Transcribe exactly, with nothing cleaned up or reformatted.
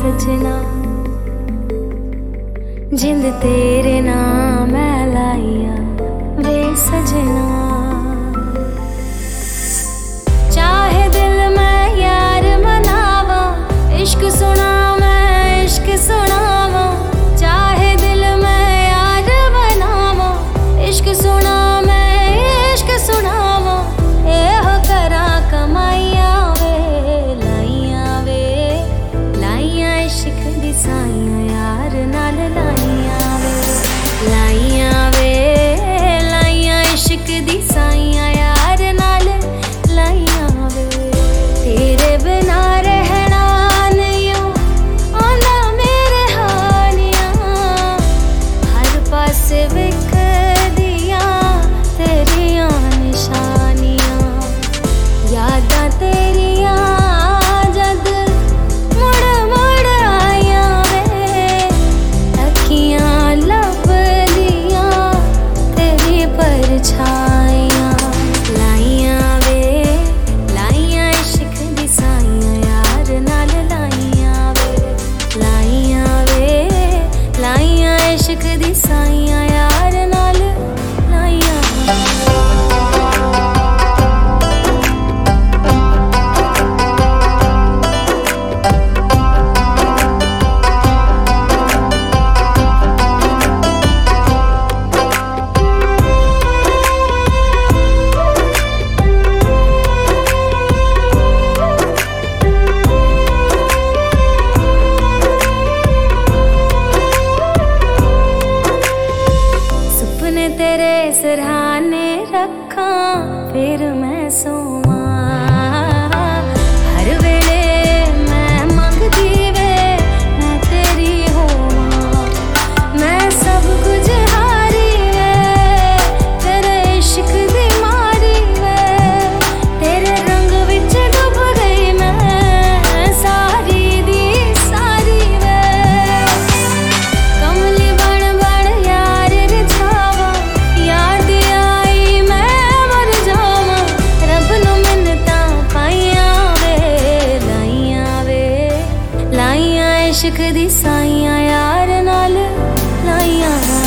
सजना जिंद तेरे नाम मैं लाइया वे सजना। चाहे दिल मैं यार मनावा इश्क सुना मैं इश्क सुनावा। चाहे दिल मैं यार बनावा इश्क सुना मैं इश्क सुनावा। एह करा कमाइया वे लाइया वे लाइया इश्क दी साइयां यार नाल लाइया वे लाइया वे लाइया इश्क दी साइयां यार नाल लाइया वे। तेरे बिना रहना नहीं आंदा मेरे हानियां हर पासे विख दिया तेरियां निशानियां। यादां तेरियां जद मुड़ मुड़ आइयां वे अखियां लभदियां तेरी परछाइयां। लाइयां वे लाइयां इश्क दी साइयां यार नाल लाइयां वे लाइयां वे लाइयां इश्क दी साइयां यार नाल लाइयां वे। सुपने तेरे सिरहाने रखा फिर मैं सोवा। हर वेले मैं मंगदी वे मैं तेरी होवां। मैं सब कुछ हारी वे तेरे इश्क दी मारी वे। तेरे रंग विच डुब गई मैं सारी दी सारी वे। कमली बन बन यार रिझावा यार दी आई मैं मर जावां। रब नूं मिन्नतां पाइयां वे लाइयां वे लाइयां इश्क दी साइयां यार नाल लाइयां।